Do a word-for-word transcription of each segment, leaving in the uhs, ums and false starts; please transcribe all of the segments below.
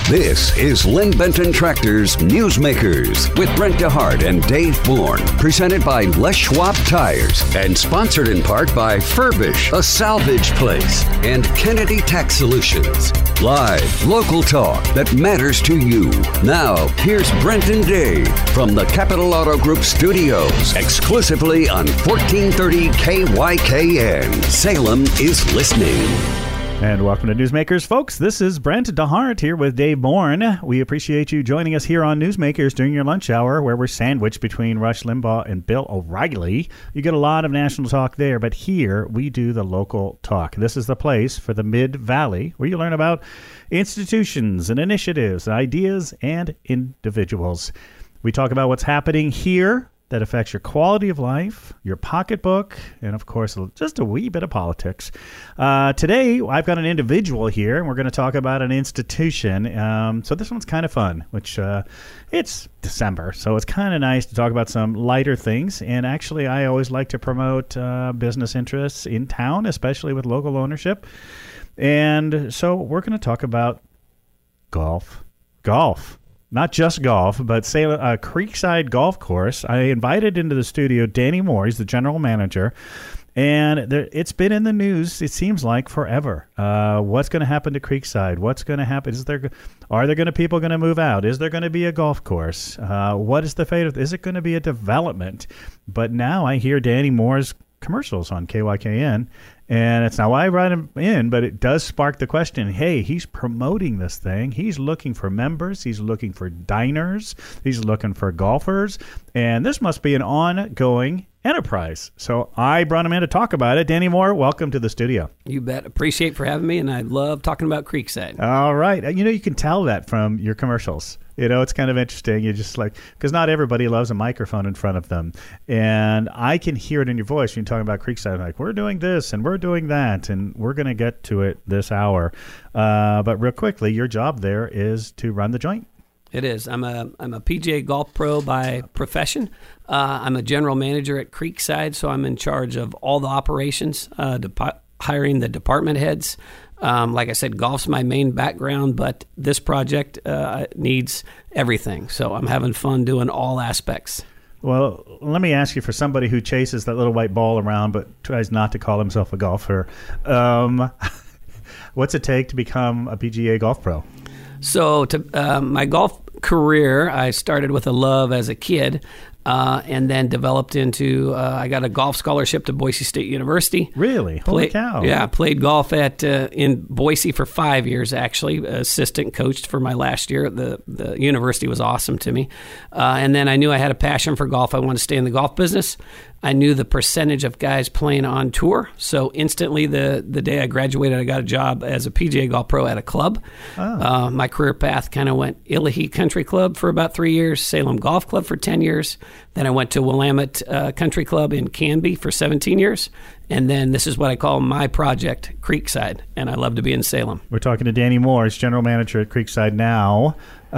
This is Lynn Benton Tractor's Newsmakers with Brent DeHart and Dave Bourne. Presented by Les Schwab Tires and sponsored in part by Furbish, a salvage place, and Kennedy Tax Solutions. Live, local talk that matters to you. Now, here's Brent and Dave from the Capital Auto Group studios, exclusively on fourteen thirty K Y K N. Salem is listening. And welcome to Newsmakers, folks. This is Brent DeHart here with Dave Bourne. We appreciate you joining us here on Newsmakers during your lunch hour, where we're sandwiched between Rush Limbaugh and Bill O'Reilly. You get a lot of national talk there, but here we do the local talk. This is the place for the Mid-Valley, where you learn about institutions and initiatives, ideas, and individuals. We talk about what's happening here that affects your quality of life, your pocketbook, and, of course, just a wee bit of politics. Uh, today, I've got an individual here, and we're going to talk about an institution. Um, so this one's kind of fun, which uh, it's December, so it's kind of nice to talk about some lighter things. And actually, I always like to promote uh, business interests in town, especially with local ownership. And so we're going to talk about golf. Golf. Not just golf, but say a uh, Creekside Golf Course. I invited into the studio Danny Moore. He's the general manager. And there, it's been in the news, it seems like, forever. Uh, what's going to happen to Creekside? What's going to happen? Is there, are there going to people going to move out? Is there going to be a golf course? Uh, what is the fate of? Is it going to be a development? But now I hear Danny Moore's commercials on K Y K N. And it's not why I brought him in, but it does spark the question, hey, he's promoting this thing. He's looking for members. He's looking for diners. He's looking for golfers. And this must be an ongoing enterprise. So I brought him in to talk about it. Danny Moore, welcome to the studio. You bet. Appreciate for having me, and I love talking about Creekside. All right. You know, you can tell that from your commercials. You know, it's kind of interesting. You just like, because not everybody loves a microphone in front of them. And I can hear it in your voice when you're talking about Creekside. Like, we're doing this and we're doing that, and we're going to get to it this hour. Uh, but real quickly, your job there is to run the joint. It is. I'm a I'm a P G A golf pro by profession. Uh, I'm a general manager at Creekside, so I'm in charge of all the operations, uh, de- hiring the department heads. Um, like I said, golf's my main background, but this project uh, needs everything. So I'm having fun doing all aspects. Well, let me ask you, for somebody who chases that little white ball around but tries not to call himself a golfer, um, what's it take to become a P G A golf pro? So to uh, my golf career, I started with a love as a kid. Uh, and then developed into, uh, I got a golf scholarship to Boise State University. Really? Holy Play, cow. Yeah, played golf at uh, in Boise for five years, actually. Assistant coached for my last year. The, the university was awesome to me. Uh, and then I knew I had a passion for golf. I wanted to stay in the golf business. I knew the percentage of guys playing on tour. So instantly, the, the day I graduated, I got a job as a P G A golf pro at a club. Oh. Uh, my career path kind of went Illahee Country Club for about three years, Salem Golf Club for ten years. Then I went to Willamette uh, Country Club in Canby for seventeen years. And then this is what I call my project, Creekside. And I love to be in Salem. We're talking to Danny Moore, he's general manager at Creekside now.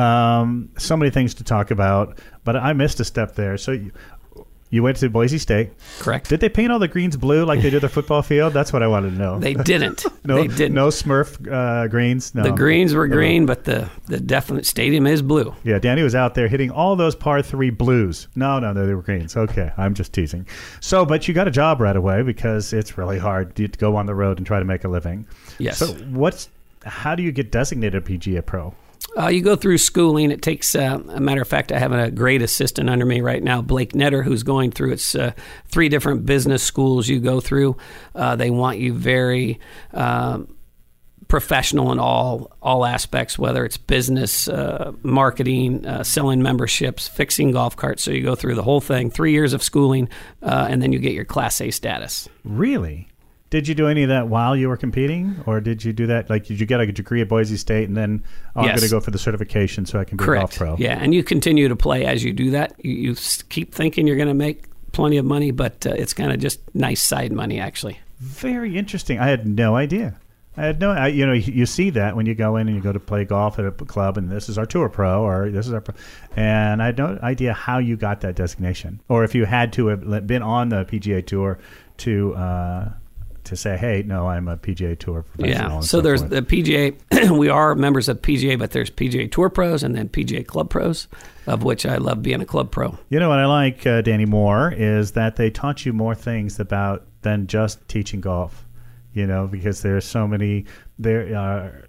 Um, so many things to talk about, but I missed a step there. So you, you went to Boise State. Correct. Did they paint all the greens blue like they do the football field? That's what I wanted to know. They didn't. no, they didn't. No Smurf uh, greens? No. The greens were no. green, but the, the definite stadium is blue. Yeah, Danny was out there hitting all those par three blues. No, no, no, they were greens. Okay, I'm just teasing. So, but you got a job right away because it's really hard to go on the road and try to make a living. Yes. So what's, how do you get designated a P G A pro? Uh, you go through schooling. It takes, uh, a matter of fact, I have a great assistant under me right now, Blake Netter, who's going through it's uh, three different business schools you go through. Uh, they want you very um, professional in all all aspects, whether it's business, uh, marketing, uh, selling memberships, fixing golf carts. So you go through the whole thing, three years of schooling, uh, and then you get your Class A status. Really? Did you do any of that while you were competing, or did you do that? Like, did you get a degree at Boise State and then oh, yes. I'm going to go for the certification so I can be Correct. a golf pro? Yeah, and you continue to play as you do that. You, you keep thinking you're going to make plenty of money, but uh, it's kind of just nice side money, actually. Very interesting. I had no idea. I had no, I, you know, you see that when you go in and you go to play golf at a club, and this is our tour pro, or this is our pro, and I had no idea how you got that designation, or if you had to have been on the P G A Tour to. Uh, to say, hey, no, I'm a P G A Tour professional. Yeah, and so, so there's forth. the P G A. We are members of P G A, but there's P G A Tour Pros and then P G A Club Pros, of which I love being a club pro. You know what I like, uh, Danny Moore, is that they taught you more things about than just teaching golf. You know, because there's so many there are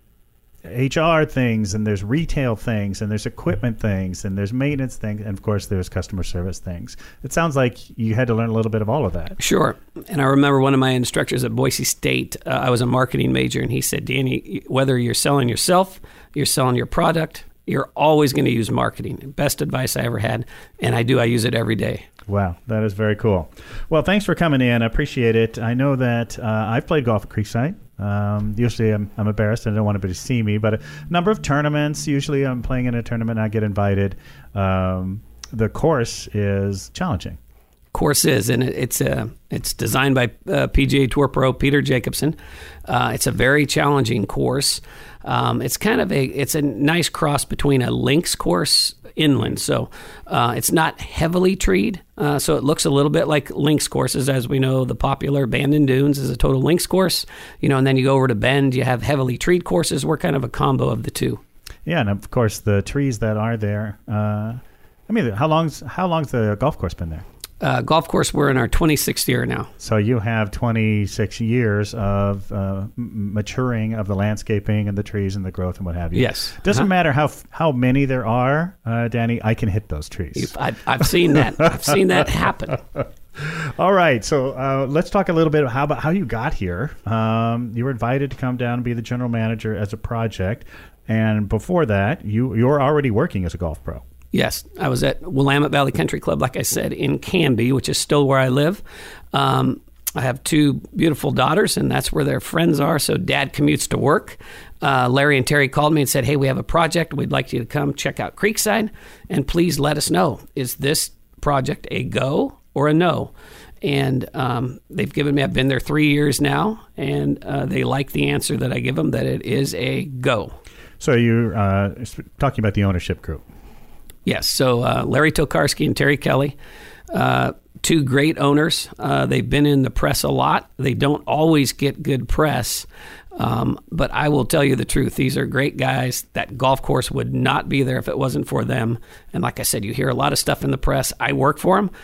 H R things, and there's retail things, and there's equipment things, and there's maintenance things, and of course there's customer service things. It sounds like you had to learn a little bit of all of that. Sure. And I remember one of my instructors at Boise State, uh, I was a marketing major, and he said, Danny, whether you're selling yourself, you're selling your product, you're always going to use marketing. Best advice I ever had, and I do. I use it every day. Wow, that is very cool. Well, thanks for coming in. I appreciate it. I know that uh, I've played golf at Creekside. Um, usually I'm, I'm embarrassed and I don't want anybody to see me, but a number of tournaments. Usually I'm playing in a tournament and I get invited. Um, the course is challenging. Course is, and it, it's a it's designed by uh, P G A Tour Pro Peter Jacobsen. Uh, it's a very challenging course. Um, it's kind of a it's a nice cross between a links course inland, so uh, it's not heavily treed. Uh, so it looks a little bit like links courses, as we know. The popular Bandon Dunes is a total links course, you know, and then you go over to Bend, you have heavily treed courses. We're kind of a combo of the two. Yeah, and of course the trees that are there. Uh, I mean, how long's how long's the golf course been there? Uh, golf course, we're in our twenty-sixth year now. So you have twenty-six years of uh, m- maturing of the landscaping and the trees and the growth and what have you. Yes. Doesn't Uh-huh. matter how f- how many there are, uh, Danny, I can hit those trees. You've- I've, I've seen that. I've seen that happen. All right, so uh, let's talk a little bit how about how you got here. Um, you were invited to come down and be the general manager as a project, and before that, you you were already working as a golf pro. Yes, I was at Willamette Valley Country Club, like I said, in Canby, which is still where I live. Um, I have two beautiful daughters, and that's where their friends are, so Dad commutes to work. Uh, Larry and Terry called me and said, hey, we have a project. We'd like you to come check out Creekside, and please let us know. Is this project a go or a no? And um, they've given me, I've been there three years now, and uh, they like the answer that I give them, that it is a go. So you're uh, talking about the ownership group. Yes, so uh, Larry Tokarski and Terry Kelly, uh, two great owners. Uh, they've been in the press a lot. They don't always get good press, um, but I will tell you the truth. These are great guys. That golf course would not be there if it wasn't for them. And like I said, you hear a lot of stuff in the press. I work for them.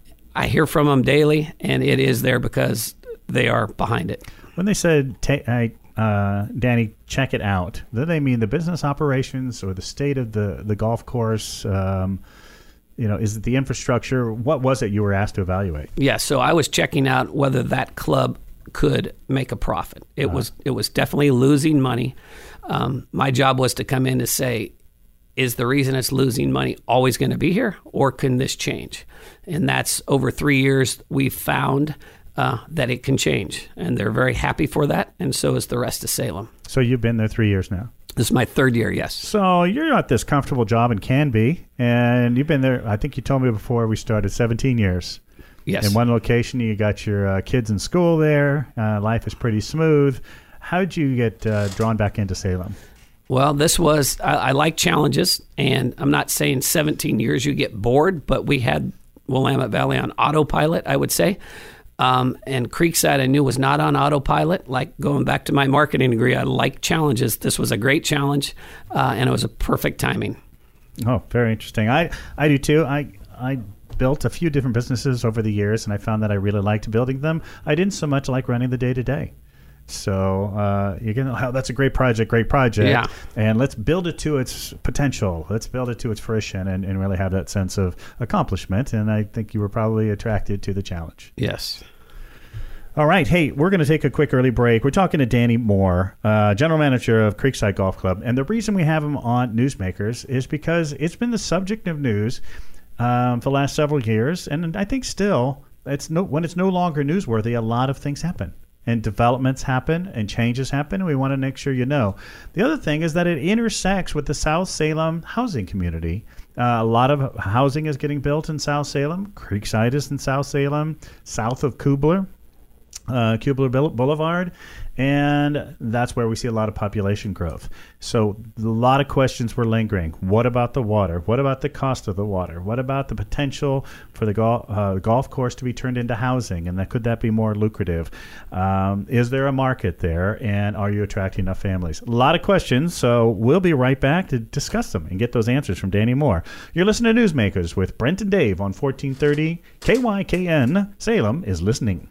I hear from them daily, and it is there because they are behind it. When they said, ta- I, uh, Danny, check it out, do they mean the business operations or the state of the, the golf course? Um, you know, is it the infrastructure? What was it you were asked to evaluate? Yeah, so I was checking out whether that club could make a profit. It Uh-huh. was it was definitely losing money. Um, my job was to come in to say, is the reason it's losing money always going to be here, or can this change? And that's over three years we've found uh, that it can change, and they're very happy for that, and so is the rest of Salem. So you've been there three years now. This is my third year, yes. So you're at this comfortable job in Canby, and you've been there, I think you told me before we started, seventeen years. Yes. In one location, you got your uh, kids in school there. Uh, life is pretty smooth. How did you get uh, drawn back into Salem? Well, this was, I, I like challenges, and I'm not saying seventeen years you get bored, but we had Willamette Valley on autopilot, I would say. Um, and Creekside I knew was not on autopilot. Like going back to my marketing degree, I like challenges. This was a great challenge, uh, and it was a perfect timing. Oh, very interesting. I, I do too. I I built a few different businesses over the years, and I found that I really liked building them. I didn't so much like running the day-to-day. So uh, you can, oh, that's a great project, great project. Yeah. And let's build it to its potential. Let's build it to its fruition and, and really have that sense of accomplishment. And I think you were probably attracted to the challenge. Yes. All right. Hey, we're going to take a quick early break. We're talking to Danny Moore, uh, general manager of Creekside Golf Club. And the reason we have him on Newsmakers is because it's been the subject of news um, for the last several years. And I think still, it's no, when it's no longer newsworthy, a lot of things happen. And developments happen and changes happen, and we want to make sure you know. The other thing is that it intersects with the South Salem housing community. Uh, a lot of housing is getting built in South Salem. Creekside is in South Salem, south of Kubler. uh, Kubler Boulevard, and that's where we see a lot of population growth. So a lot of questions were lingering. What about the water? What about the cost of the water? What about the potential for the golf, uh, golf course to be turned into housing? And that, could that be more lucrative? Um, is there a market there? And are you attracting enough families? A lot of questions. So we'll be right back to discuss them and get those answers from Danny Moore. You're listening to Newsmakers with Brent and Dave on fourteen thirty K Y K N. Salem is listening.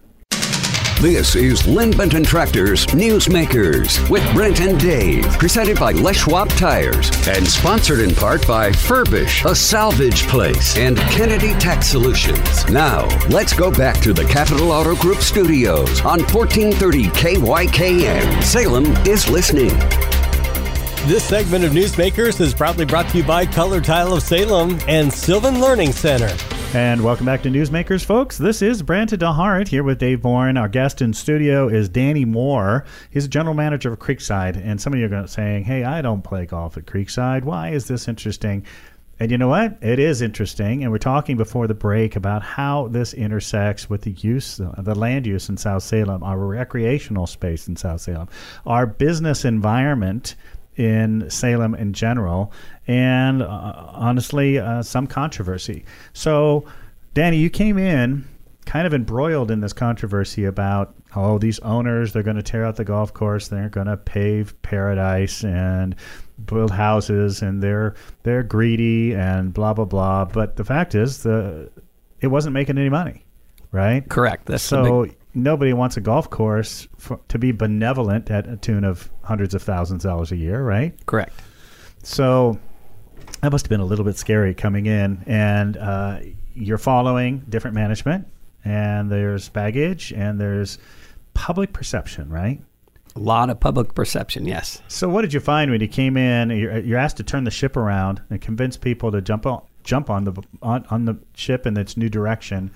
This is Lynn Benton Tractor's Newsmakers with Brent and Dave, presented by Les Schwab Tires and sponsored in part by Furbish, a salvage place, and Kennedy Tax Solutions. Now, let's go back to the Capital Auto Group studios on fourteen thirty K Y K N. Salem is listening. This segment of Newsmakers is proudly brought to you by Color Tile of Salem and Sylvan Learning Center. And welcome back to Newsmakers, folks. This is Brent DeHart here with Dave Bourne. Our guest in studio is Danny Moore. He's a general manager of Creekside. And some of you are going to saying, hey, I don't play golf at Creekside. Why is this interesting? And you know what? It is interesting. And we're talking before the break about how this intersects with the use, the land use in South Salem, our recreational space in South Salem, our business environment in Salem in general, and uh, honestly, uh, some controversy. So, Danny, you came in kind of embroiled in this controversy about, oh, these owners, they're going to tear out the golf course, they're going to pave paradise and build houses, and they're they're greedy and blah, blah, blah. But the fact is, the it wasn't making any money, right? Correct. That's so. The big... Nobody wants a golf course for, to be benevolent at a tune of hundreds of thousands of dollars a year, right? Correct. So that must have been a little bit scary coming in. And uh, you're following different management, and there's baggage, and there's public perception, right? A lot of public perception, yes. So what did you find when you came in? You're, you're asked to turn the ship around and convince people to jump on, jump on the on, on the ship in its new direction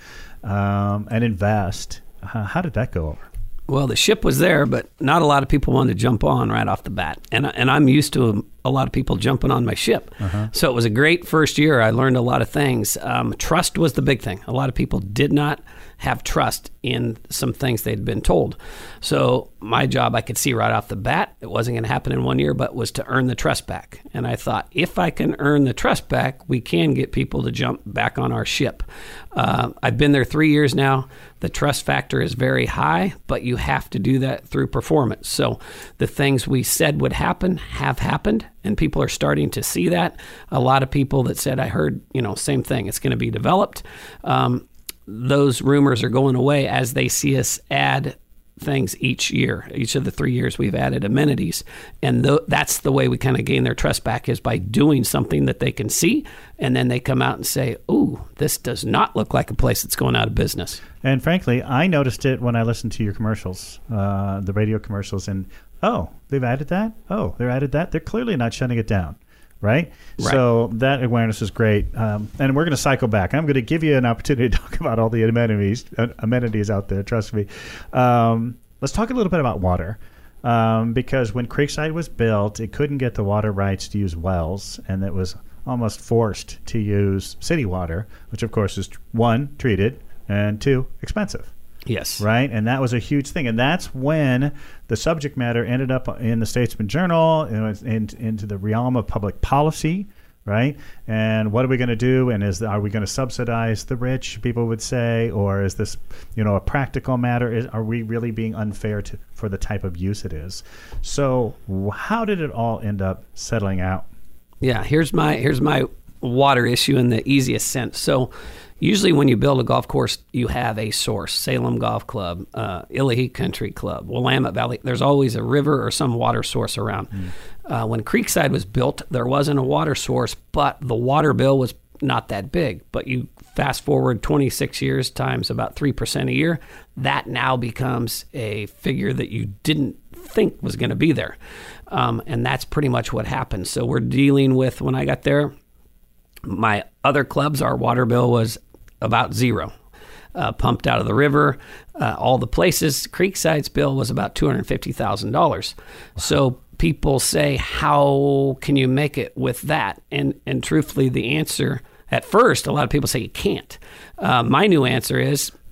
um, and invest. Uh, how did that go over? Well, the ship was there, but not a lot of people wanted to jump on right off the bat. And, and I'm used to a, a lot of people jumping on my ship. Uh-huh. So it was a great first year. I learned a lot of things. Um, trust was the big thing. A lot of people did not have trust in some things they'd been told. So my job, I could see right off the bat, it wasn't going to happen in one year, but was to earn the trust back. And I thought, if I can earn the trust back, we can get people to jump back on our ship. Uh, I've been there three years now. The trust factor is very high, but you have to do that through performance. So the things we said would happen have happened, and people are starting to see that. A lot of people that said, I heard, you know, same thing, it's going to be developed. Um, those rumors are going away as they see us add things each year. Each of the three years we've added amenities. And th- that's the way we kind of gain their trust back, is by doing something that they can see. And then they come out and say, ooh, this does not look like a place that's going out of business. And frankly, I noticed it when I listened to your commercials, uh, the radio commercials, and, oh, they've added that? Oh, they're added that? They're clearly not shutting it down. Right? Right. So that awareness is great. Um, and we're going to cycle back. I'm going to give you an opportunity to talk about all the amenities uh, amenities out there. Trust me. Um, let's talk a little bit about water. Um, because when Creekside was built, it couldn't get the water rights to use wells, and it was almost forced to use city water, which, of course, is, one, treated, and two, expensive. Yes. Right? And that was a huge thing. And that's when the subject matter ended up in the Statesman Journal, it was in, into the realm of public policy, right? And what are we going to do? And is are we going to subsidize the rich, people would say, or is this, you know, a practical matter? Is, are we really being unfair to, for the type of use it is? So how did it all end up settling out? Yeah, here's my here's my water issue in the easiest sense. So usually when you build a golf course, you have a source. Salem Golf Club, uh, Illahee Country Club, Willamette Valley. There's always a river or some water source around. Mm. Uh, when Creekside was built, there wasn't a water source, but the water bill was not that big. But you fast forward twenty-six years times about three percent a year, that now becomes a figure that you didn't think was going to be there. Um, and that's pretty much what happened. So we're dealing with, when I got there, my other clubs, our water bill was about zero, uh, pumped out of the river, uh, all the places. Creekside's bill was about two hundred fifty thousand dollars. Wow. So people say, how can you make it with that? And and truthfully, the answer, at first, a lot of people say you can't. Uh, my new answer is,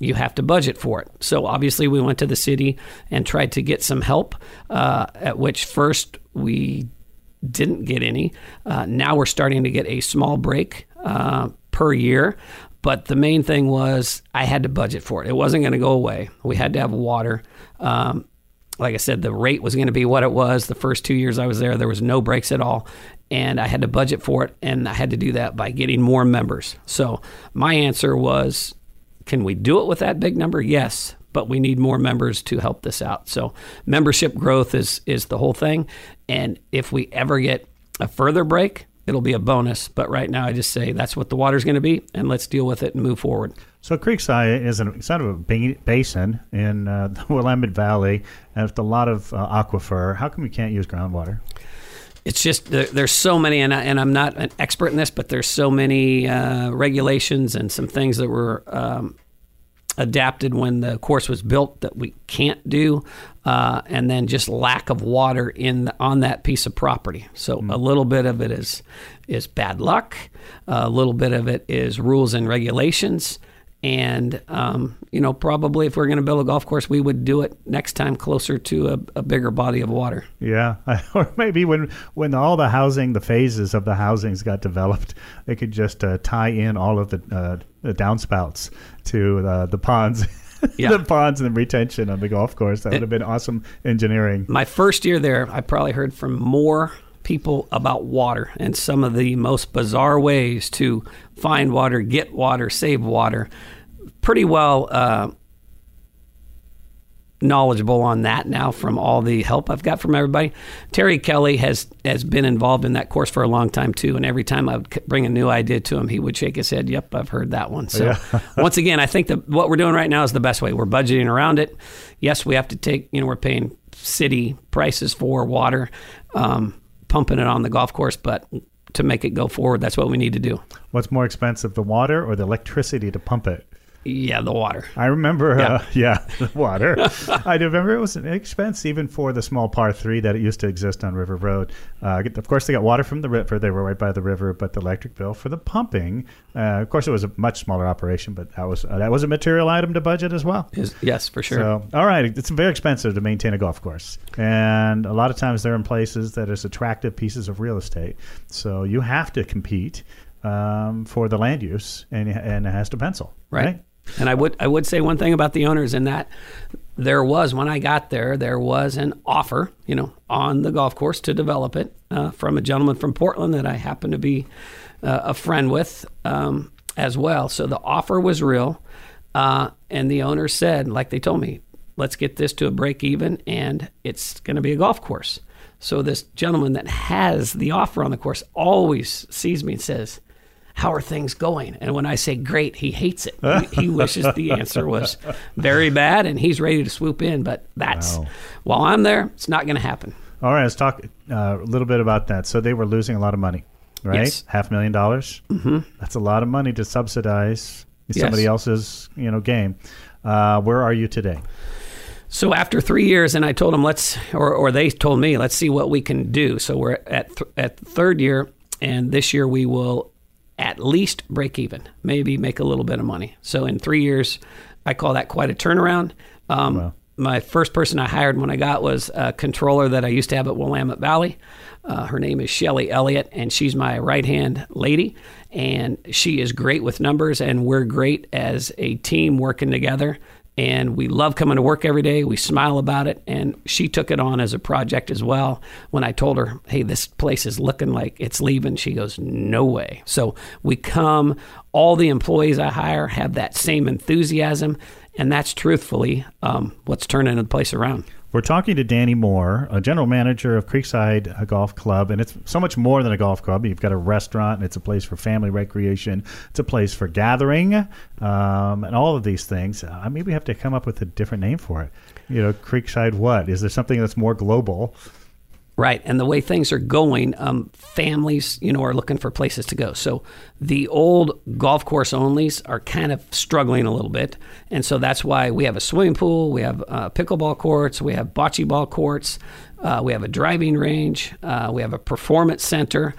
you have to budget for it. So obviously we went to the city and tried to get some help, uh, at which first we didn't get any. Uh, now we're starting to get a small break uh, per year. But the main thing was I had to budget for it. It wasn't going to go away. We had to have water. Um, like I said, the rate was going to be what it was. The first two years I was there, there was no breaks at all. And I had to budget for it. And I had to do that by getting more members. So my answer was, can we do it with that big number? Yes. But we need more members to help this out. So membership growth is is the whole thing. And if we ever get a further break, it'll be a bonus. But right now I just say that's what the water's going to be, and let's deal with it and move forward. So Creekside is an, sort of a ba- basin in uh, the Willamette Valley, and with a lot of uh, aquifer. How come we can't use groundwater? It's just there, there's so many, and, I, and I'm not an expert in this, but there's so many uh, regulations and some things that were um, adapted when the course was built that we can't do, uh, and then just lack of water in the, on that piece of property. So mm. a little bit of it is is bad luck, uh, a little bit of it is rules and regulations, and um, you know, probably if we're going to build a golf course, we would do it next time closer to a, a bigger body of water. Yeah, or maybe when when all the housing, the phases of the housings got developed, they could just uh, tie in all of the, uh, the downspouts to uh, the ponds. Yeah. The ponds and the retention on the golf course. That would have been awesome engineering. My first year there, I probably heard from more people about water and some of the most bizarre ways to find water, get water, save water. Pretty well uh, knowledgeable on that now from all the help I've got from everybody. Terry Kelly has, has been involved in that course for a long time too, and every time I would bring a new idea to him, he would shake his head, yep, I've heard that one. So yeah. Once again, I think that what we're doing right now is the best way. We're budgeting around it. Yes, we have to take, you know, we're paying city prices for water, um, pumping it on the golf course, but to make it go forward, that's what we need to do. What's more expensive, the water or the electricity to pump it? Yeah, the water. I remember, yeah, uh, yeah the water. I remember it was an expense even for the small par three that it used to exist on River Road. Uh, of course, they got water from the river. They were right by the river, but the electric bill for the pumping, uh, of course, it was a much smaller operation, but that was uh, that was a material item to budget as well. Is, yes, for sure. So, all right, it's very expensive to maintain a golf course, and a lot of times they're in places that is attractive pieces of real estate. So you have to compete um, for the land use, and and it has to pencil, right? right? And I would I would say one thing about the owners in that there was, when I got there, there was an offer, you know, on the golf course to develop it uh, from a gentleman from Portland that I happen to be uh, a friend with um, as well. So the offer was real. Uh, and the owner said, like they told me, let's get this to a break even and it's going to be a golf course. So this gentleman that has the offer on the course always sees me and says, how are things going? And when I say great, he hates it. He, he wishes the answer was very bad, and he's ready to swoop in. But that's, wow. While I'm there, it's not going to happen. All right, let's talk uh, a little bit about that. So they were losing a lot of money, right? Yes. Half a million dollars? Mm-hmm. That's a lot of money to subsidize yes. somebody else's, you know, game. Uh, where are you today? So after three years, and I told them, let's, or, or they told me, let's see what we can do. So we're at th- at the third year, and this year we will at least break even, maybe make a little bit of money. So in three years, I call that quite a turnaround. Um, wow. My first person I hired when I got was a controller that I used to have at Willamette Valley. Uh, her name is Shelly Elliott, and she's my right-hand lady. And she is great with numbers, and we're great as a team working together. And we love coming to work every day. We smile about it. And she took it on as a project as well. When I told her, hey, this place is looking like it's leaving, she goes, no way. So we come, all the employees I hire have that same enthusiasm. And that's truthfully um, what's turning the place around. We're talking to Danny Moore, a general manager of Creekside Golf Club, and it's so much more than a golf club. You've got a restaurant, and it's a place for family recreation. It's a place for gathering, um, and all of these things. Uh, maybe we have to come up with a different name for it. You know, Creekside what? Is there something that's more global? Right. And the way things are going, um, families, you know, are looking for places to go. So the old golf course onlys are kind of struggling a little bit. And so that's why we have a swimming pool, we have uh, pickleball courts, we have bocce ball courts, uh, we have a driving range, uh, we have a performance center.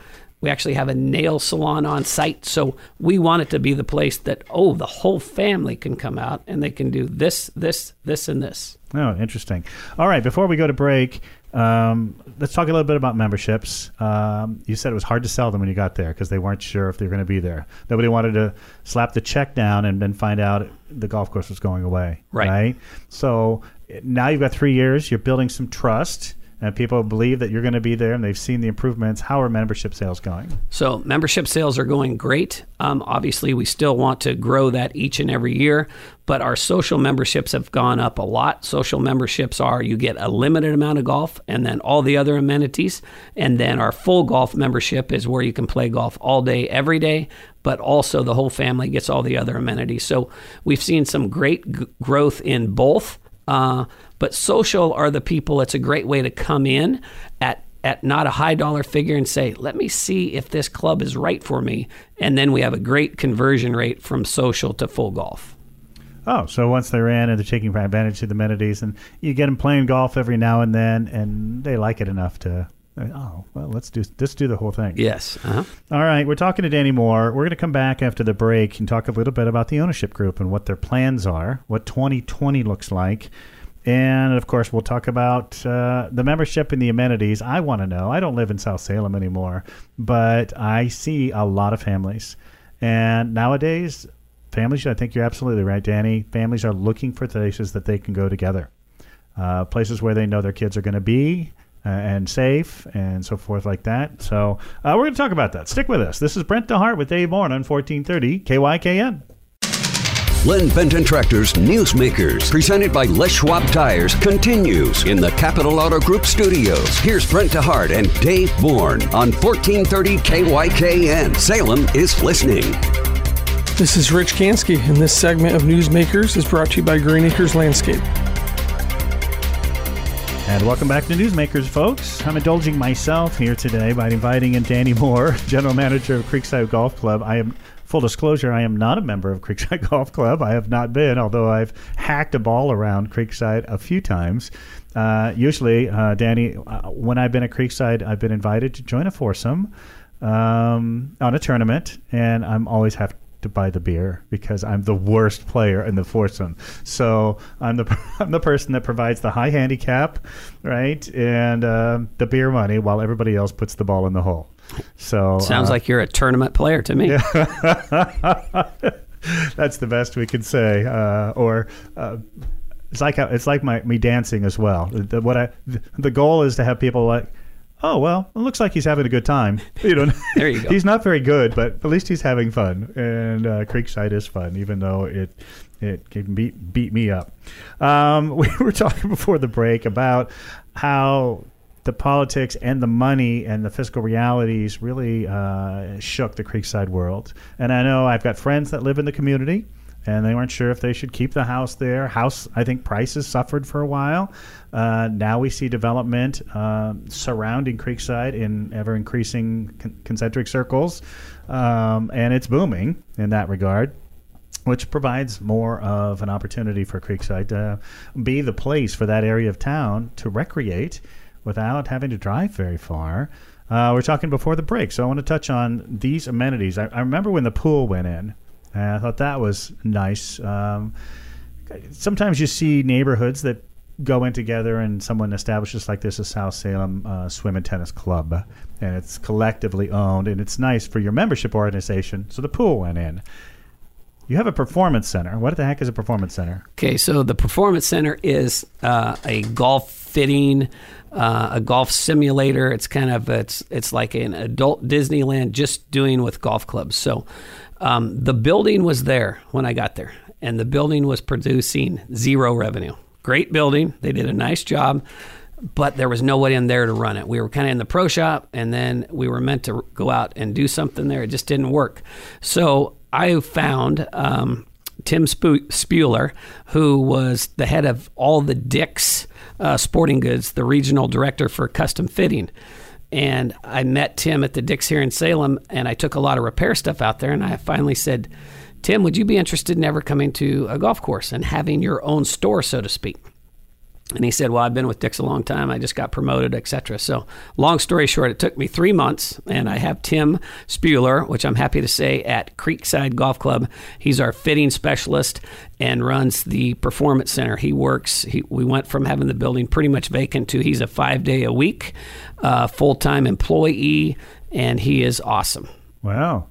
We actually have a nail salon on site. So we want it to be the place that, oh, the whole family can come out and they can do this, this, this, and this. Oh, interesting. All right, before we go to break, um, let's talk a little bit about memberships. Um, you said it was hard to sell them when you got there because they weren't sure if they were going to be there. Nobody wanted to slap the check down and then find out the golf course was going away. Right. Right? So now you've got three years. You're building some trust. And people believe that you're going to be there, and they've seen the improvements. How are membership sales going? So membership sales are going great. Um, obviously, we still want to grow that each and every year, but our social memberships have gone up a lot. Social memberships are you get a limited amount of golf and then all the other amenities. And then our full golf membership is where you can play golf all day, every day, but also the whole family gets all the other amenities. So we've seen some great g- growth in both. Uh, but social are the people, it's a great way to come in at, at not a high dollar figure and say, let me see if this club is right for me. And then we have a great conversion rate from social to full golf. Oh, so once they're in and they're taking advantage of the amenities, and you get them playing golf every now and then, and they like it enough to, oh, well, let's do let's do the whole thing. Yes. Uh-huh. All right, we're talking to Danny Moore. We're going to come back after the break and talk a little bit about the ownership group and what their plans are, what twenty twenty looks like. And, of course, we'll talk about uh, the membership and the amenities. I want to know. I don't live in South Salem anymore, but I see a lot of families. And nowadays, families, I think you're absolutely right, Danny, families are looking for places that they can go together, uh, places where they know their kids are going to be uh, and safe and so forth like that. So uh, we're going to talk about that. Stick with us. This is Brent DeHart with Dave Bourne on fourteen thirty K Y K N. Len Benton Tractor's Newsmakers, presented by Les Schwab Tires, continues in the Capital Auto Group studios. Here's Brent DeHart and Dave Bourne on fourteen thirty K Y K N. Salem is listening. This is Rich Kansky, and this segment of Newsmakers is brought to you by Green Acres Landscape. And welcome back to Newsmakers, folks. I'm indulging myself here today by inviting in Danny Moore, General Manager of Creekside Golf Club. I am, full disclosure, I am not a member of Creekside Golf Club. I have not been, although I've hacked a ball around Creekside a few times. Uh, usually, uh, Danny, uh, when I've been at Creekside, I've been invited to join a foursome um, on a tournament, and I'm always have to buy the beer because I'm the worst player in the foursome. So I'm the I'm the person that provides the high handicap, right, and uh, the beer money while everybody else puts the ball in the hole. So sounds uh, like you're a tournament player to me. Yeah. That's the best we can say. Uh, or uh, it's like it's like my me dancing as well. The, what I the goal is to have people like, oh, well, it looks like he's having a good time. You know, there you go. He's not very good, but at least he's having fun. And uh, Creekside is fun, even though it it can beat, beat me up. Um, we were talking before the break about how the politics and the money and the fiscal realities really uh, shook the Creekside world. And I know I've got friends that live in the community, and they weren't sure if they should keep the house there. House, I think, prices suffered for a while. Uh, now we see development uh, surrounding Creekside in ever-increasing con- concentric circles, um, and it's booming in that regard, which provides more of an opportunity for Creekside to be the place for that area of town to recreate without having to drive very far. Uh, we're talking before the break, so I want to touch on these amenities. I, I remember when the pool went in. And I thought that was nice. Um, sometimes you see neighborhoods that go in together and someone establishes like this a South Salem uh, Swim and Tennis Club, and it's collectively owned, and it's nice for your membership organization. So the pool went in. You have a performance center. What the heck is a performance center? Okay, so the performance center is uh, a golf fitting, uh, a golf simulator. It's kind of it's it's like an adult Disneyland just doing with golf clubs. So um, the building was there when I got there, and the building was producing zero revenue. Great building. They did a nice job, but there was no one in there to run it. We were kind of in the pro shop, and then we were meant to go out and do something there. It just didn't work. So I found um, Tim Sp- Spuler, who was the head of all the Dick's uh, Sporting Goods, the regional director for custom fitting. And I met Tim at the Dick's here in Salem, and I took a lot of repair stuff out there, and I finally said, Tim, would you be interested in ever coming to a golf course and having your own store, so to speak? And he said, well, I've been with Dick's a long time. I just got promoted, et cetera. So long story short, it took me three months, and I have Tim Spuler, which I'm happy to say, at Creekside Golf Club. He's our fitting specialist and runs the Performance Center. He works, he, we went from having the building pretty much vacant to he's a five-day-a-week uh, full-time employee, and he is awesome. Wow.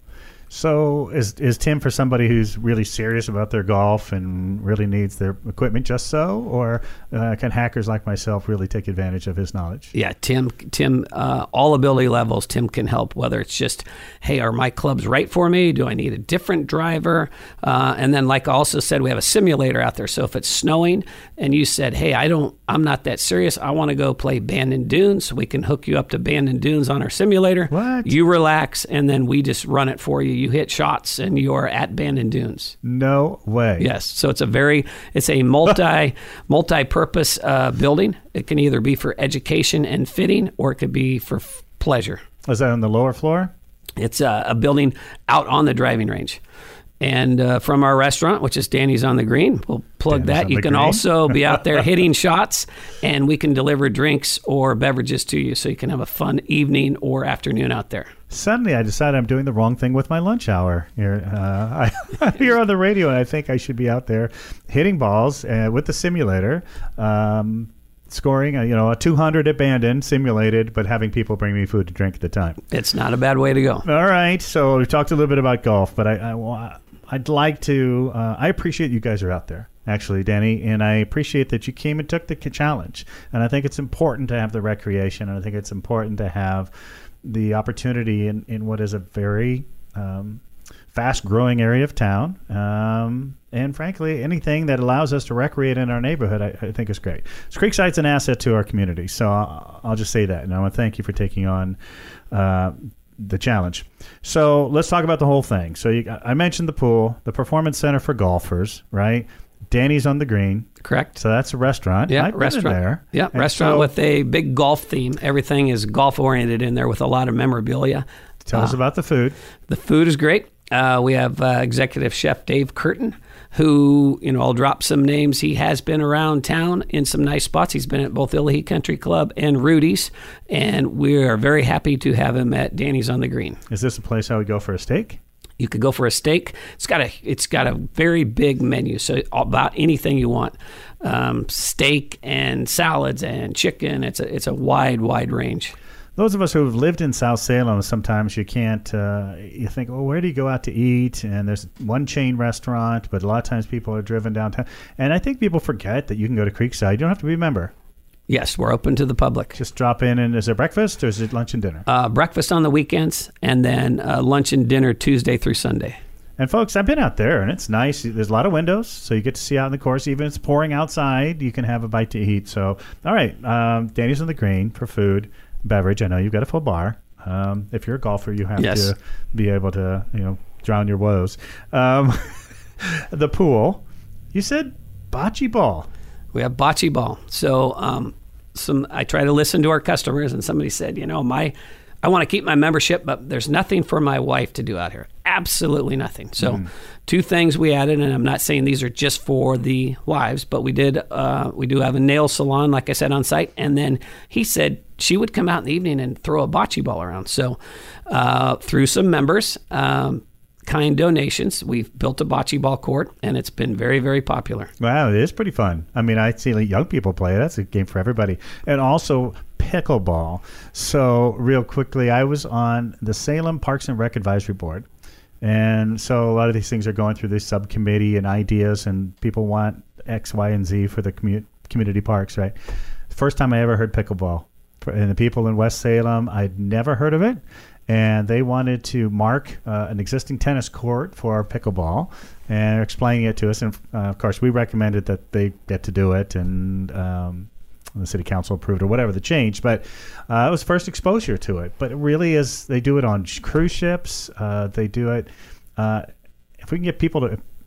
So is is Tim for somebody who's really serious about their golf and really needs their equipment just so, or uh, can hackers like myself really take advantage of his knowledge? Yeah, Tim, Tim, uh, all ability levels, Tim can help, whether it's just, hey, are my clubs right for me? Do I need a different driver? Uh, and then, like I also said, we have a simulator out there. So if it's snowing and you said, hey, I don't, I'm not that serious, I want to go play Bandon Dunes, we can hook you up to Bandon Dunes on our simulator. What? You relax, and then we just run it for you. You hit shots, and you're at Bandon Dunes. No way. Yes. So it's a very, it's a multi, multi-purpose uh, building. It can either be for education and fitting, or it could be for f- pleasure. Is that on the lower floor? It's a, a building out on the driving range. And uh, from our restaurant, which is Danny's on the Green, we'll plug Danny's that. on You the can Green. also be out there hitting shots, and we can deliver drinks or beverages to you, so you can have a fun evening or afternoon out there. Suddenly, I decided I'm doing the wrong thing with my lunch hour. Here, uh, I hear on the radio, and I think I should be out there hitting balls uh, with the simulator, um, scoring a, you know, a two hundred at Bandon simulated, but having people bring me food to drink at the time. It's not a bad way to go. All right, so we talked a little bit about golf, but I, I I'd like to. Uh, I appreciate you guys are out there, actually, Danny, and I appreciate that you came and took the challenge. And I think it's important to have the recreation, and I think it's important to have the opportunity in, in what is a very um, fast-growing area of town. Um, and frankly, anything that allows us to recreate in our neighborhood, I, I think is great. So Creekside's an asset to our community, so I'll, I'll just say that. And I want to thank you for taking on uh, the challenge. So let's talk about the whole thing. So you, I mentioned the pool, the Performance Center for golfers, right? Danny's on the Green. Correct. So that's a restaurant. Yeah, I've been restaurant. in there. Yeah, And restaurant so- with a big golf theme. Everything is golf oriented in there with a lot of memorabilia. Tell us Uh, about the food. The food is great. Uh, we have uh, executive chef Dave Curtin, who, you know, I'll drop some names. He has been around town in some nice spots. He's been at both Illahee Country Club and Rudy's, and we are very happy to have him at Danny's on the Green. Is this a place I would go for a steak? You could go for a steak. It's got a it's got a very big menu, so about anything you want, um, steak and salads and chicken. It's a it's a wide wide range. Those of us who have lived in South Salem, sometimes you can't, uh, you think, well, where do you go out to eat? And there's one chain restaurant, but a lot of times people are driven downtown. And I think people forget that you can go to Creekside. You don't have to be a member. Yes, we're open to the public. Just drop in, and is it breakfast or is it lunch and dinner? Uh, breakfast on the weekends, and then uh, lunch and dinner Tuesday through Sunday. And folks, I've been out there, and it's nice. There's a lot of windows, so you get to see out in the course. Even if it's pouring outside, you can have a bite to eat. So, all right, um, Danny's on the Green for food. Beverage. I know you've got a full bar. Um, if you're a golfer, you have Yes. to be able to, you know, drown your woes. Um, the pool. You said bocce ball. We have bocce ball. So um, some I try to listen to our customers, and somebody said, you know, my I want to keep my membership, but there's nothing for my wife to do out here. Absolutely nothing. So Mm. two things we added, and I'm not saying these are just for the wives, but we did uh, we do have a nail salon, like I said, on site. And then he said she would come out in the evening and throw a bocce ball around. So uh, through some members, um, kind donations, we've built a bocce ball court, and it's been very, very popular. Wow, it is pretty fun. I mean, I see like young people play it. That's a game for everybody. And also pickleball. So real quickly, I was on the Salem Parks and Rec Advisory Board. And so a lot of these things are going through this subcommittee and ideas, and people want X, Y, and Z for the commu- community parks, right? First time I ever heard pickleball. And the people in West Salem, I'd never heard of it. And they wanted to mark uh, an existing tennis court for pickleball, and they're explaining it to us. And uh, of course, we recommended that they get to do it, and um, the city council approved or whatever the change. But uh, it was first exposure to it. But it really is. They do it on sh- cruise ships. Uh, they do it. Uh, if we can get people to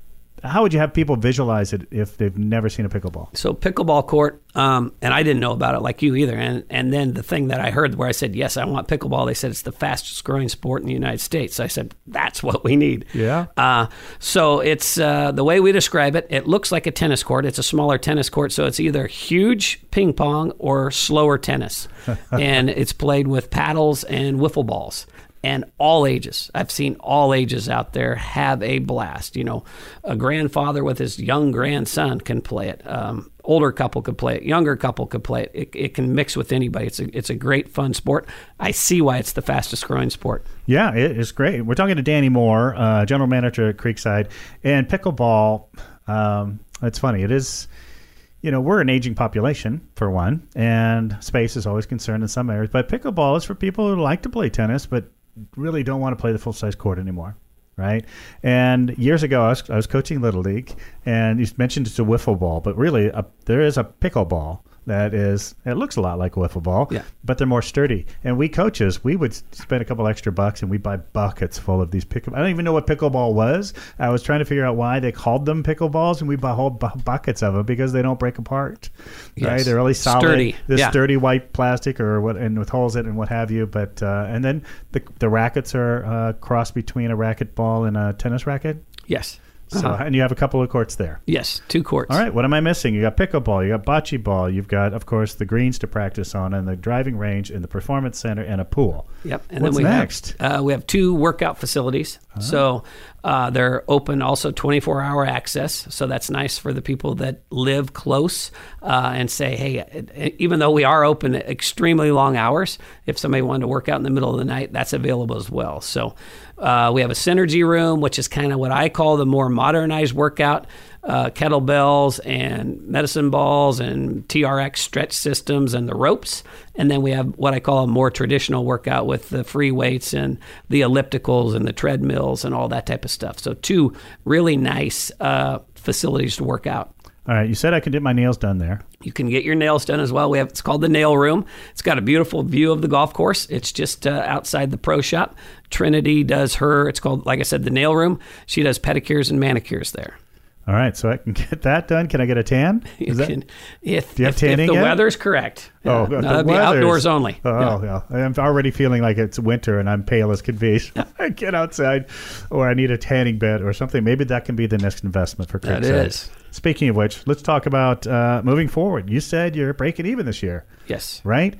how would you have people visualize it if they've never seen a pickleball? So pickleball court, um, and I didn't know about it like you either. And and then the thing that I heard where I said, yes, I want pickleball, they said it's the fastest growing sport in the United States. So I said, that's what we need. Yeah. Uh, so it's uh, the way we describe it, it looks like a tennis court. It's a smaller tennis court. So it's either huge ping pong or slower tennis. And it's played with paddles and wiffle balls. And all ages. I've seen all ages out there have a blast. You know, a grandfather with his young grandson can play it. Um, older couple could play it. Younger couple could play it. It, it can mix with anybody. It's a, it's a great, fun sport. I see why it's the fastest growing sport. Yeah, it is great. We're talking to Danny Moore, uh, general manager at Creekside. And pickleball, um, it's funny. It is... You know, we're an aging population, for one, and space is always concerned in some areas. But pickleball is for people who like to play tennis but really don't want to play the full-size court anymore, right? And years ago, I was, I was coaching Little League, and you mentioned it's a wiffle ball, but really a, there is a pickleball that is, it looks a lot like a wiffle ball, yeah. but they're more sturdy. And we coaches, we would spend a couple extra bucks and we'd buy buckets full of these pickle. I don't even know what pickleball was. I was trying to figure out why they called them pickleballs, and we buy whole bu- buckets of them because they don't break apart. Yes. Right? They're really solid. Sturdy. This yeah. sturdy white plastic or what, and with holes in it and what have you. But uh, and then the the rackets are uh, cross between a racket ball and a tennis racket. Yes. So, Uh-huh. and you have a couple of courts there. Yes, two courts. All right, what am I missing? You got pickleball, you got bocce ball, you've got, of course, the greens to practice on, and the driving range, and the performance center, and a pool. Yep. And What's then we next? Have, uh, we have two workout facilities. Uh-huh. So uh, they're open also twenty-four hour access. So that's nice for the people that live close uh, and say, hey, even though we are open at extremely long hours, if somebody wanted to work out in the middle of the night, that's available as well. So uh, we have a Synergy room, which is kind of what I call the more modernized workout. Uh, kettlebells and medicine balls and T R X stretch systems and the ropes. And then we have what I call a more traditional workout with the free weights and the ellipticals and the treadmills and all that type of stuff. So two really nice uh, facilities to work out. All right, you said I could get my nails done there. You can get your nails done as well. We have it's called the Nail Room. It's got a beautiful view of the golf course. It's just uh, outside the pro shop. Trinity does her, it's called, like I said, the Nail Room. She does pedicures and manicures there. All right, so I can get that done. Can I get a tan? You Is that, can, if, do you have if, tanning if the yet? weather's correct. Oh, Yeah. No, the that'd be weather's- outdoors only. Oh, Yeah. yeah. I'm already feeling like it's winter and I'm pale as can be. So I get outside, or I need a tanning bed or something. Maybe that can be the next investment for Creekside. That is. Speaking of which, let's talk about uh, moving forward. You said you're breaking even this year, Yes. right?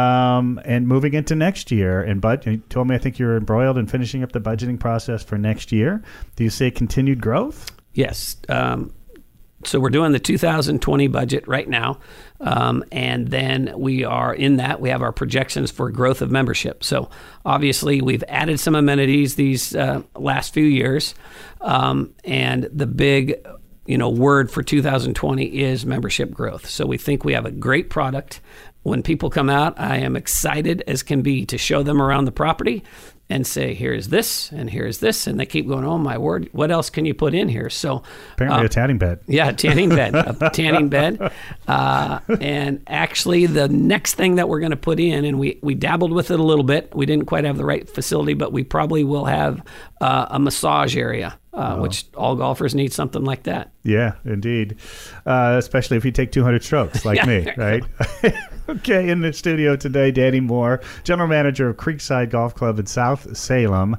Um, and moving into next year. And bud- you told me I think you're embroiled in finishing up the budgeting process for next year. Do you say continued growth? Yes. Um, so we're doing the two thousand twenty budget right now. Um, and then we are in that. We have our projections for growth of membership. So obviously we've added some amenities these uh, last few years. Um, and the big you know, word for two thousand twenty is membership growth. So we think we have a great product. When people come out, I am excited as can be to show them around the property and say, here's this, and here's this. And they keep going, oh, my word, what else can you put in here? So Apparently uh, a tanning bed. Yeah, a tanning bed, a tanning bed. Uh, and actually, the next thing that we're going to put in, and we, we dabbled with it a little bit. We didn't quite have the right facility, but we probably will have uh, a massage area, uh, Oh. which all golfers need something like that. Yeah, indeed. Uh, especially if you take two hundred strokes like Yeah. me, right? Okay, in the studio today, Danny Moore, General Manager of Creekside Golf Club in South Salem.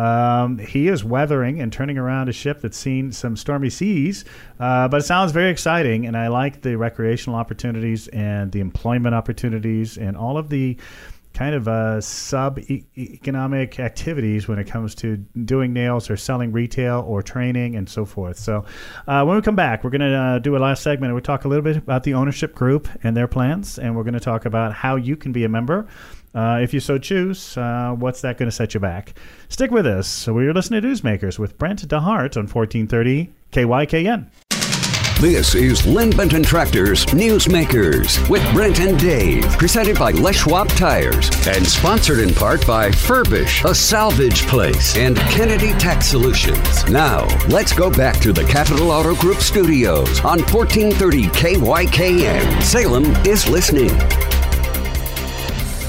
Um, he is weathering and turning around a ship that's seen some stormy seas, uh, but it sounds very exciting, and I like the recreational opportunities and the employment opportunities and all of the kind of uh, sub-economic activities when it comes to doing nails or selling retail or training and so forth. So uh, when we come back, we're going to uh, do a last segment and we'll talk a little bit about the ownership group and their plans, and we're going to talk about how you can be a member. Uh, if you so choose, uh, what's that going to set you back? Stick with us. So we're listening to Newsmakers with Brent DeHart on fourteen thirty K Y K N. This is Lynn Benton Tractor's Newsmakers with Brent and Dave, presented by Les Schwab Tires and sponsored in part by Furbish, a salvage place, and Kennedy Tax Solutions. Now, let's go back to the Capital Auto Group studios on fourteen thirty K Y K N. Salem is listening.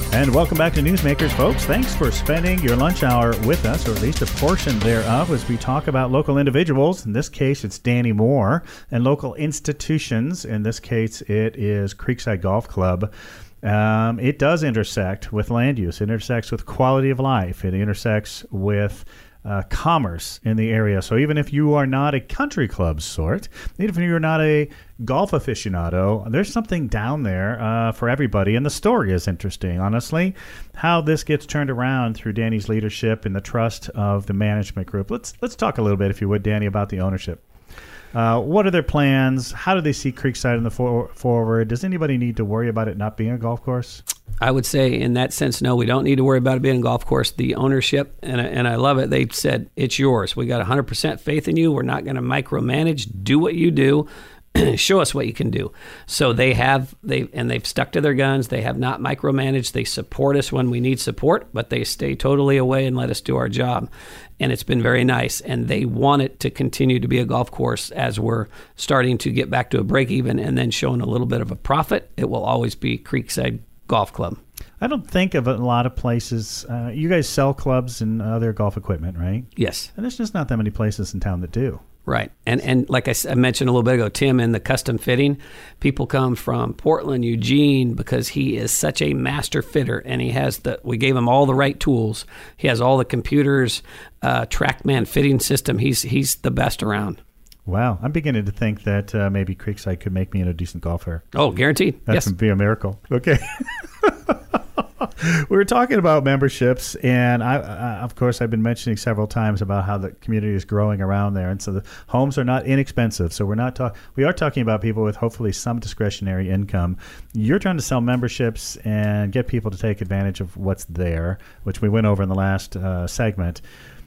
And welcome back to Newsmakers, folks. Thanks for spending your lunch hour with us, or at least a portion thereof, as we talk about local individuals. In this case, it's Danny Moore, and local institutions. In this case, it is Creekside Golf Club. Um, it does intersect with land use. It intersects with quality of life. It intersects with Uh, commerce in the area. So even if you are not a country club sort, even if you're not a golf aficionado, there's something down there uh, for everybody. And the story is interesting, honestly, how this gets turned around through Danny's leadership and the trust of the management group. Let's let's talk a little bit, if you would, Danny, about the ownership. Uh, what are their plans? How do they see Creekside in the for- forward? Does anybody need to worry about it not being a golf course? I would say in that sense, no, we don't need to worry about it being a golf course. The ownership, and I, and I love it, they said, it's yours. We got one hundred percent faith in you. We're not going to micromanage. Do what you do. Show us what you can do. So they have, they and they've stuck to their guns. They have not micromanaged. They support us when we need support, but they stay totally away and let us do our job. And it's been very nice. And they want it to continue to be a golf course as we're starting to get back to a break even and then showing a little bit of a profit. It will always be Creekside Golf Club. I don't think of a lot of places. Uh, you guys sell clubs and other golf equipment, right? Yes. And there's just not that many places in town that do. Right. And and like I, I mentioned a little bit ago, Tim, in the custom fitting, people come from Portland, Eugene, because he is such a master fitter, and he has the, we gave him all the right tools. He has all the computers, uh, TrackMan fitting system. He's, he's the best around. Wow. I'm beginning to think that uh, maybe Creekside could make me a decent golfer. Oh, guaranteed. That Yes. would be a miracle. Okay. We were talking about memberships, and I, I, of course, I've been mentioning several times about how the community is growing around there, and so the homes are not inexpensive. So we're not talk- we are talking about people with hopefully some discretionary income. You're trying to sell memberships and get people to take advantage of what's there, which we went over in the last uh, segment.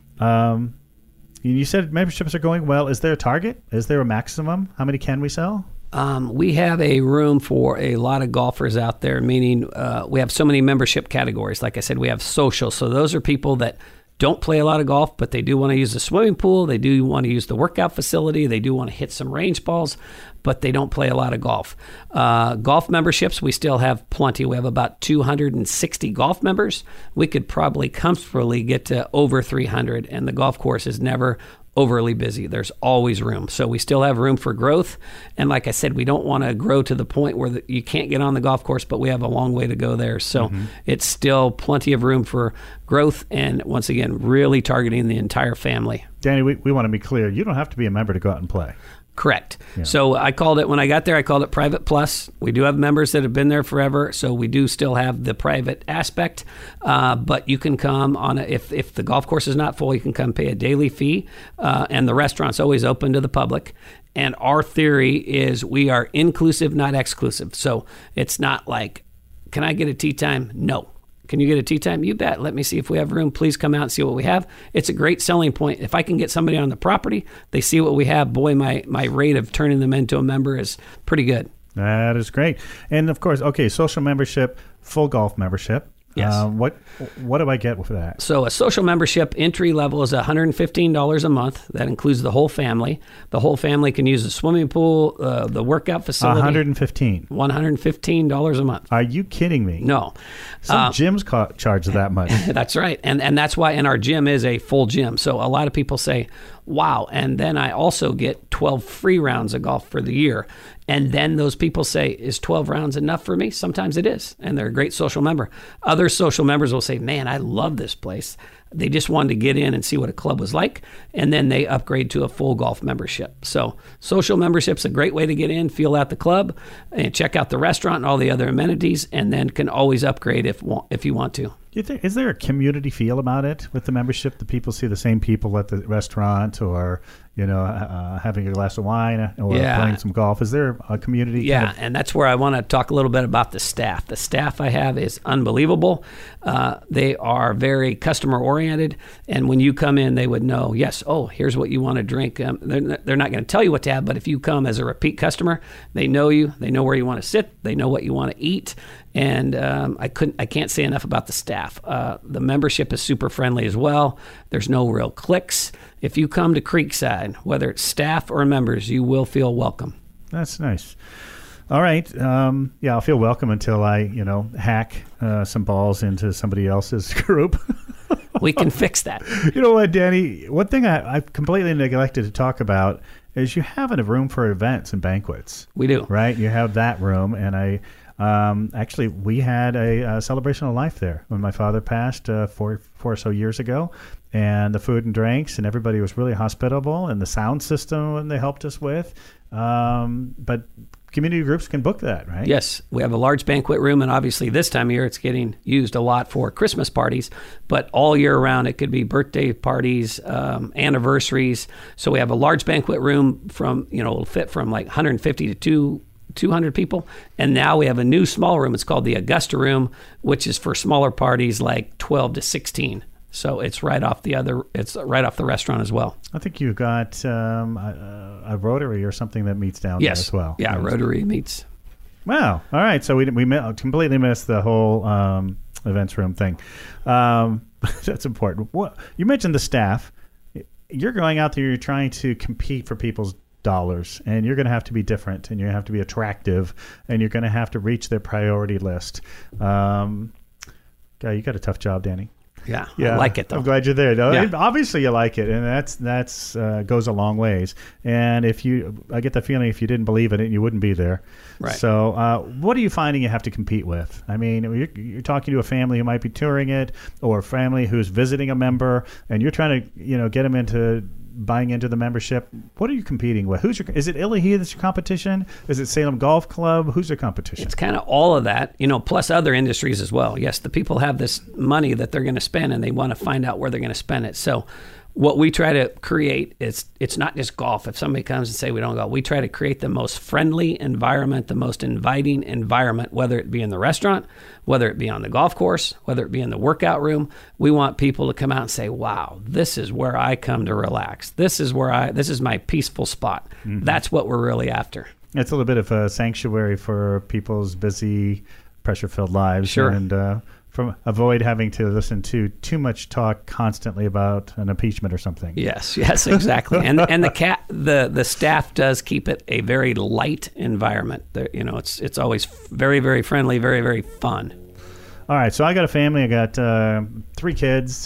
Um, you said memberships are going well. Is there a target? Is there a maximum? How many can we sell? Um, we have a room for a lot of golfers out there, meaning uh, we have so many membership categories. Like I said, we have social. So those are people that don't play a lot of golf, but they do want to use the swimming pool. They do want to use the workout facility. They do want to hit some range balls, but they don't play a lot of golf. Uh, golf memberships, we still have plenty. We have about two hundred sixty golf members. We could probably comfortably get to over three hundred, and the golf course is never overly busy. There's always room. So we still have room for growth. And like I said, we don't want to grow to the point where the, you can't get on the golf course, but we have a long way to go there. So mm-hmm. It's still plenty of room for growth. And once again, really targeting the entire family. Danny, we, we want to be clear. You don't have to be a member to go out and play. Correct. Yeah. So I called it, when I got there, I called it Private Plus. We do have members that have been there forever, so we do still have the private aspect. Uh, but you can come on, a, if, if the golf course is not full, you can come pay a daily fee, uh, and the restaurant's always open to the public. And our theory is we are inclusive, not exclusive. So it's not like, can I get a tee time? No. Can you get a tee time? You bet. Let me see if we have room. Please come out and see what we have. It's a great selling point. If I can get somebody on the property, they see what we have, boy, my, my rate of turning them into a member is pretty good. That is great. And of course, okay, social membership, full golf membership. Yes. Uh, what what do I get with that? So a social membership entry level is one hundred fifteen dollars a month. That includes the whole family. The whole family can use the swimming pool, uh, the workout facility. one hundred fifteen dollars. one hundred fifteen dollars a month. Are you kidding me? No. Some um, gyms ca- charge that much. That's right. And and that's why, and our gym is a full gym. So a lot of people say, wow. And then I also get twelve free rounds of golf for the year. And then those people say, is twelve rounds enough for me? Sometimes it is. And they're a great social member. Other social members will say, man, I love this place. They just wanted to get in and see what a club was like. And then they upgrade to a full golf membership. So social membership's a great way to get in, feel out the club, and check out the restaurant and all the other amenities, and then can always upgrade if if you want to. You think, is there a community feel about it with the membership? The people see the same people at the restaurant, or you know, uh, having a glass of wine, or yeah. playing some golf. Is there a community? Yeah, kind of- and that's where I want to talk a little bit about the staff. The staff I have is unbelievable. Uh, they are very customer oriented, and when you come in, they would know, yes, oh, here's what you want to drink. Um, they're, they're not going to tell you what to have, but if you come as a repeat customer, they know you, they know where you want to sit, they know what you want to eat. And um, I couldn't, I can't say enough about the staff. Uh, the membership is super friendly as well. There's no real cliques. If you come to Creekside, whether it's staff or members, you will feel welcome. That's nice. All right. Um, yeah, I'll feel welcome until I, you know, hack uh, some balls into somebody else's group. We can fix that. You know what, Danny? One thing I, I've completely neglected to talk about is you have a room for events and banquets. We do. Right? You have that room, and I um, actually, we had a, a celebration of life there when my father passed uh, four, four or so years ago, and the food and drinks, and everybody was really hospitable, and the sound system they helped us with. Um, but community groups can book that, right? Yes. We have a large banquet room, and obviously this time of year it's getting used a lot for Christmas parties, but all year round it could be birthday parties, um, anniversaries. So we have a large banquet room from, you know, it'll fit from like one hundred fifty to two hundred people. And now we have a new small room. It's called the Augusta Room, which is for smaller parties like twelve to sixteen. So it's right off the other. It's right off the restaurant as well. I think you've got um, a, a Rotary or something that meets down yes. there as well. Yeah, Rotary meets. Wow. All right. So we we completely missed the whole um, events room thing. Um, that's important. What you mentioned the staff. You're going out there. You're trying to compete for people's dollars, and you're going to have to be different, and you have to be attractive, and you're going to have to reach their priority list. Um, yeah, you got a tough job, Danny. Yeah, yeah, I like it though. I'm glad you're there. No, yeah. it, obviously, you like it, and that's that's uh, goes a long ways. And if you, I get the feeling if you didn't believe in it, you wouldn't be there. Right. So, uh, what are you finding you have to compete with? I mean, you're, you're talking to a family who might be touring it, or a family who's visiting a member, and you're trying to, you know, get them into buying into the membership. What are you competing with? Who's your? Is it Illahee that's your competition? Is it Salem Golf Club? Who's your competition? It's kind of all of that, you know, plus other industries as well. Yes, the people have this money that they're going to spend, and they want to find out where they're going to spend it. So what we try to create is, it's not just golf. If somebody comes and say we don't golf, we try to create the most friendly environment, the most inviting environment, whether it be in the restaurant, whether it be on the golf course, whether it be in the workout room. We want people to come out and say, wow, this is where I come to relax. This is where I, this is my peaceful spot. Mm-hmm. That's what we're really after. It's a little bit of a sanctuary for people's busy, pressure-filled lives. Sure. And, uh, From avoid having to listen to too much talk constantly about an impeachment or something. Yes, yes, exactly. and and the cat the the staff does keep it a very light environment. There, you know, it's it's always very very friendly, very very fun. All right, so I got a family. I got uh, three kids.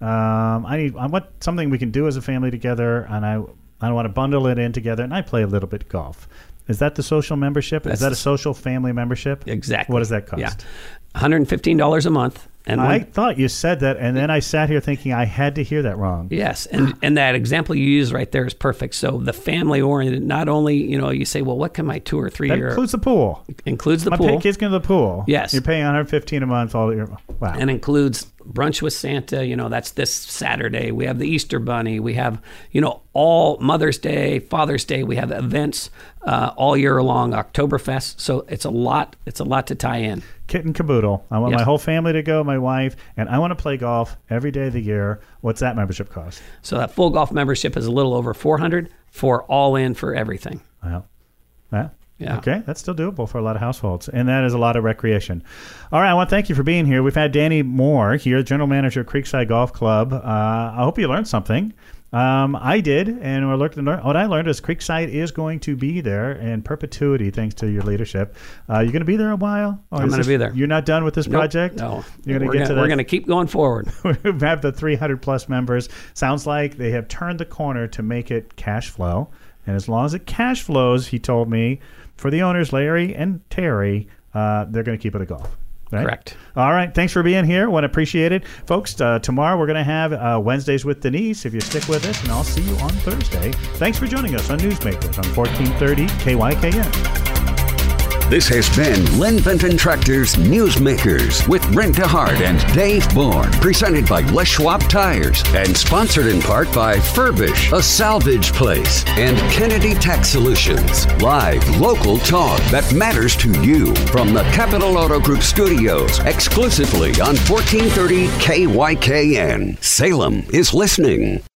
Um, I need I want something we can do as a family together, and I I want to bundle it in together. And I play a little bit golf. Is that the social membership? That's Is that a social family membership? Exactly. What does that cost? Yeah. one hundred fifteen dollars a month. And I one, thought you said that, and then I sat here thinking I had to hear that wrong. Yes, and and that example you use right there is perfect. So the family oriented, not only, you know, you say, well, what can my two or three That year includes the pool. includes the My pool. My kids go to the pool. Yes. You're paying one hundred fifteen dollars a month all year. Wow. And includes brunch with Santa. You know, that's this Saturday. We have the Easter Bunny. We have, you know, all Mother's Day, Father's Day. We have events uh, all year long, Oktoberfest. So it's a lot. It's a lot to tie in. Kit and caboodle. I want Yes. my whole family to go, my wife, and I want to play golf every day of the year. What's that membership cost? So that full golf membership is a little over four hundred dollars for all in for everything. Well, yeah. Yeah. Okay, that's still doable for a lot of households, and that is a lot of recreation. All right, I want to thank you for being here. We've had Danny Moore here, General Manager of Creekside Golf Club. Uh, I hope you learned something. Um, I did, and what I learned is Creekside is going to be there in perpetuity thanks to your leadership. Uh, you're going to be there a while? Or I'm going to be there. You're not done with this Nope, project? No. You're going we're to get gonna, to that. We're going to keep going forward. We have the three hundred plus members. Sounds like they have turned the corner to make it cash flow. And as long as it cash flows, he told me, for the owners, Larry and Terry, uh, they're going to keep it a golf. Right? Correct. All right. Thanks for being here. Want to appreciate it. Folks, uh, tomorrow we're going to have uh, Wednesdays with Denise, if you stick with us, and I'll see you on Thursday. Thanks for joining us on Newsmakers on fourteen thirty K Y K N. This has been Lynn Benton Tractor's Newsmakers with Brent DeHart and Dave Bourne, presented by Les Schwab Tires and sponsored in part by Furbish, a salvage place, and Kennedy Tax Solutions. Live local talk that matters to you from the Capital Auto Group studios, exclusively on fourteen thirty K Y K N. Salem is listening.